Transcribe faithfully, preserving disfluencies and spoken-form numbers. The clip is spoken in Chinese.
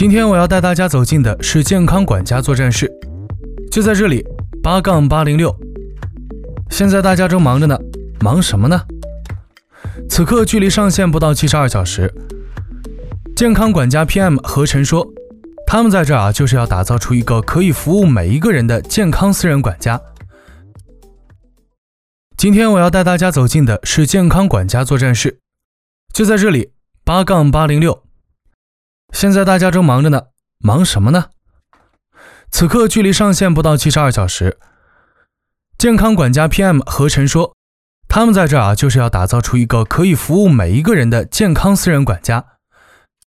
今天我要带大家走进的是健康管家作战室，就在这里八杠八零六。现在大家正忙着呢，忙什么呢？此刻距离上线不到七十二小时。健康管家 P M 何晨说，他们在这儿啊，就是要打造出一个可以服务每一个人的健康私人管家。今天我要带大家走进的是健康管家作战室，就在这里八杠八零六。现在大家正忙着呢，忙什么呢？此刻距离上线不到七十二小时。健康管家 P M 何晨说，他们在这儿啊，就是要打造出一个可以服务每一个人的健康私人管家。